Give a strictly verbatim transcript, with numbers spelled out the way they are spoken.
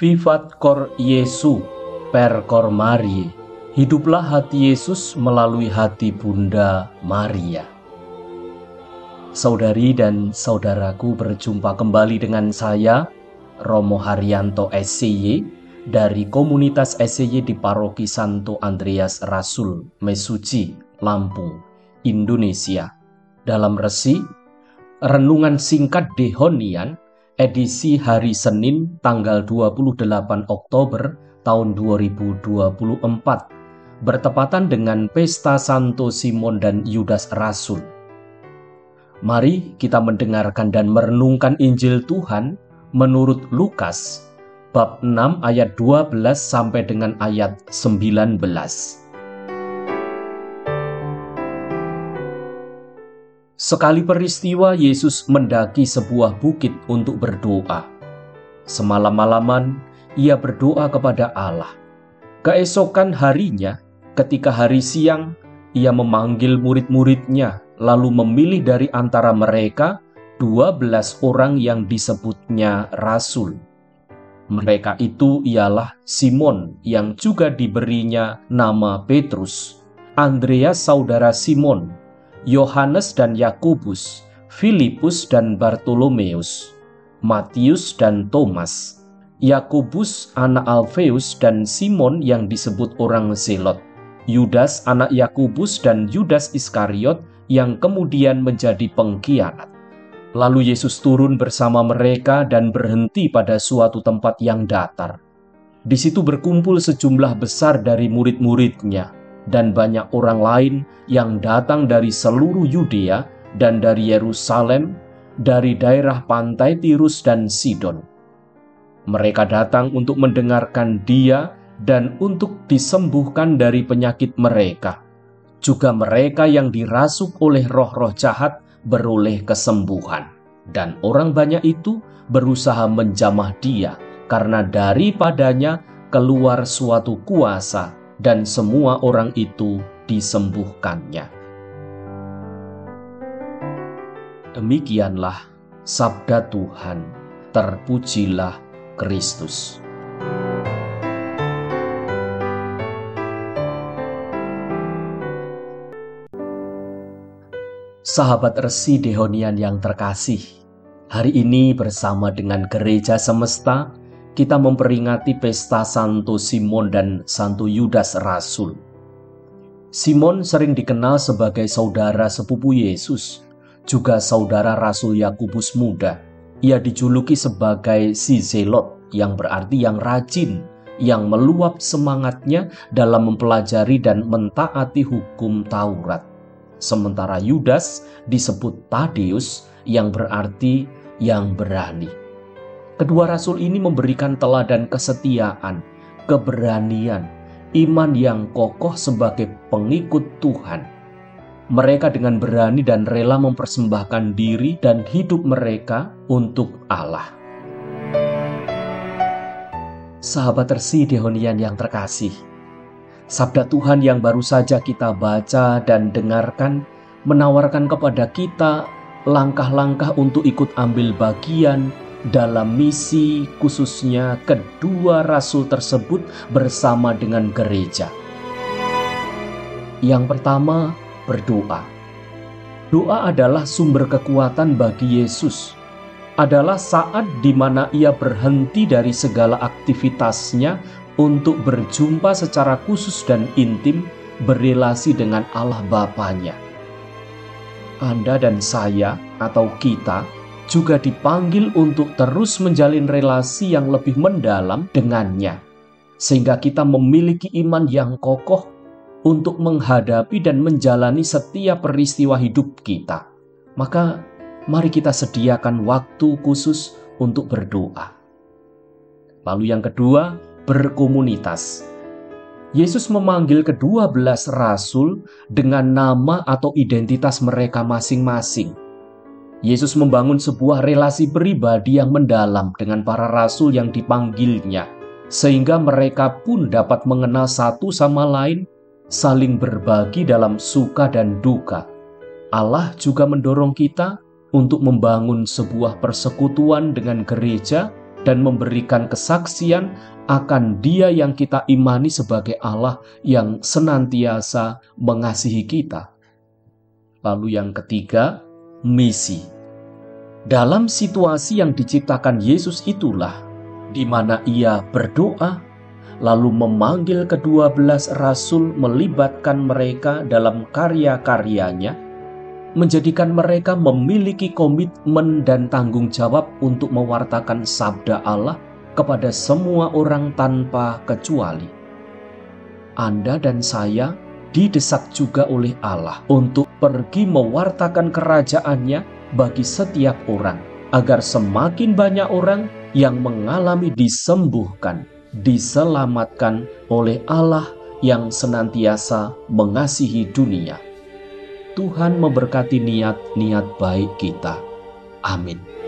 Vivat cor Jesu per cor Mariae. Hiduplah hati Yesus melalui hati Bunda Maria. Saudari dan saudaraku, berjumpa kembali dengan saya, Romo Haryanto S C Y, dari komunitas S C Y di Paroki Santo Andreas Rasul, Mesuji, Lampung, Indonesia. Dalam resi, Renungan Singkat Dehonian, edisi hari Senin tanggal dua puluh delapan Oktober tahun dua ribu dua puluh empat, bertepatan dengan Pesta Santo Simon dan Yudas Rasul. Mari kita mendengarkan dan merenungkan Injil Tuhan menurut Lukas, bab enam ayat dua belas sampai dengan ayat sembilan belas. Sekali peristiwa, Yesus mendaki sebuah bukit untuk berdoa. Semalam-malaman, ia berdoa kepada Allah. Keesokan harinya, ketika hari siang, ia memanggil murid-muridnya, lalu memilih dari antara mereka dua belas orang yang disebutnya rasul. Mereka itu ialah Simon, yang juga diberinya nama Petrus, Andreas saudara Simon, Yohanes dan Yakobus, Filipus dan Bartolomeus, Matius dan Thomas, Yakobus anak Alfeus dan Simon yang disebut orang Zelot, Yudas anak Yakobus dan Yudas Iskariot yang kemudian menjadi pengkhianat. Lalu Yesus turun bersama mereka dan berhenti pada suatu tempat yang datar. Di situ berkumpul sejumlah besar dari murid-muridnya dan banyak orang lain yang datang dari seluruh Yudea dan dari Yerusalem, dari daerah pantai Tirus dan Sidon. Mereka datang untuk mendengarkan Dia dan untuk disembuhkan dari penyakit mereka. Juga mereka yang dirasuk oleh roh-roh jahat beroleh kesembuhan. Dan orang banyak itu berusaha menjamah Dia, karena daripadanya keluar suatu kuasa, dan semua orang itu disembuhkannya. Demikianlah sabda Tuhan. Terpujilah Kristus. Sahabat Resi Dehonian yang terkasih, hari ini bersama dengan Gereja Semesta, kita memperingati Pesta Santo Simon dan Santo Yudas Rasul. Simon sering dikenal sebagai saudara sepupu Yesus, juga saudara Rasul Yakobus muda. Ia dijuluki sebagai si Zelot, yang berarti yang rajin, yang meluap semangatnya dalam mempelajari dan mentaati hukum Taurat. Sementara Yudas disebut Tadeus, yang berarti yang berani. Kedua rasul ini memberikan teladan kesetiaan, keberanian, iman yang kokoh sebagai pengikut Tuhan. Mereka dengan berani dan rela mempersembahkan diri dan hidup mereka untuk Allah. Sahabat Resi Dehonian yang terkasih, sabda Tuhan yang baru saja kita baca dan dengarkan menawarkan kepada kita langkah-langkah untuk ikut ambil bagian dalam misi khususnya kedua rasul tersebut bersama dengan gereja. Yang pertama, berdoa. Doa adalah sumber kekuatan bagi Yesus. Adalah saat di mana ia berhenti dari segala aktivitasnya untuk berjumpa secara khusus dan intim berelasi dengan Allah Bapanya. Anda dan saya atau kita juga dipanggil untuk terus menjalin relasi yang lebih mendalam dengannya, sehingga kita memiliki iman yang kokoh untuk menghadapi dan menjalani setiap peristiwa hidup kita. Maka mari kita sediakan waktu khusus untuk berdoa. Lalu yang kedua, berkomunitas. Yesus memanggil kedua belas rasul dengan nama atau identitas mereka masing-masing. Yesus membangun sebuah relasi pribadi yang mendalam dengan para rasul yang dipanggilnya, sehingga mereka pun dapat mengenal satu sama lain, saling berbagi dalam suka dan duka. Allah juga mendorong kita untuk membangun sebuah persekutuan dengan gereja dan memberikan kesaksian akan Dia yang kita imani sebagai Allah yang senantiasa mengasihi kita. Lalu yang ketiga, misi. Dalam situasi yang diciptakan Yesus itulah di mana Ia berdoa, lalu memanggil kedua belas rasul, melibatkan mereka dalam karya-karyanya, menjadikan mereka memiliki komitmen dan tanggung jawab untuk mewartakan sabda Allah kepada semua orang tanpa kecuali. Anda dan saya didesak juga oleh Allah untuk pergi mewartakan kerajaan-Nya bagi setiap orang, agar semakin banyak orang yang mengalami disembuhkan, diselamatkan oleh Allah yang senantiasa mengasihi dunia. Tuhan memberkati niat-niat baik kita. Amin.